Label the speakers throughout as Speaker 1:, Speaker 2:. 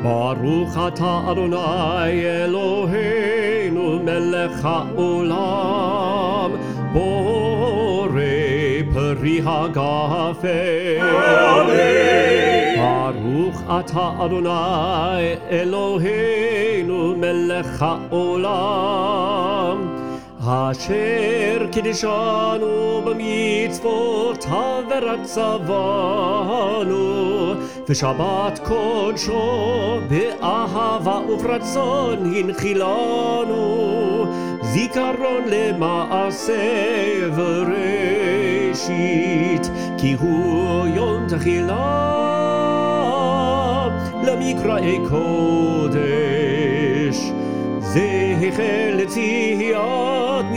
Speaker 1: ברוך אתה אדוני אלוהינו מלך העולם בורא פרי הגפן. ברוך אתה אדוני אלוהינו מלך העולם אשר קידשנו במצוותיו ורצבנו ושבת קודשו באהבה וברצון הנחילנו זיכרון למעשה וראשית כי הוא יום תחילה למקראי קודש זכר ליציאת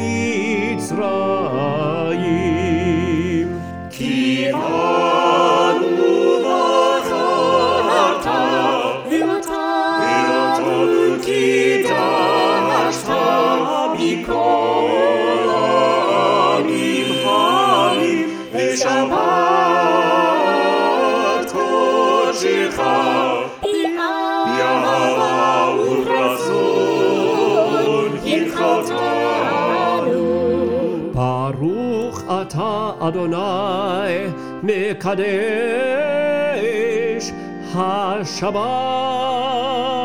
Speaker 1: מצרים.
Speaker 2: כי אנו בחרת ואותנו קידשת מכל העמים העמים ושבת קודשך באהבה וברצון הנחלתנו.
Speaker 1: ברוך אתה אדוני מקדש השבת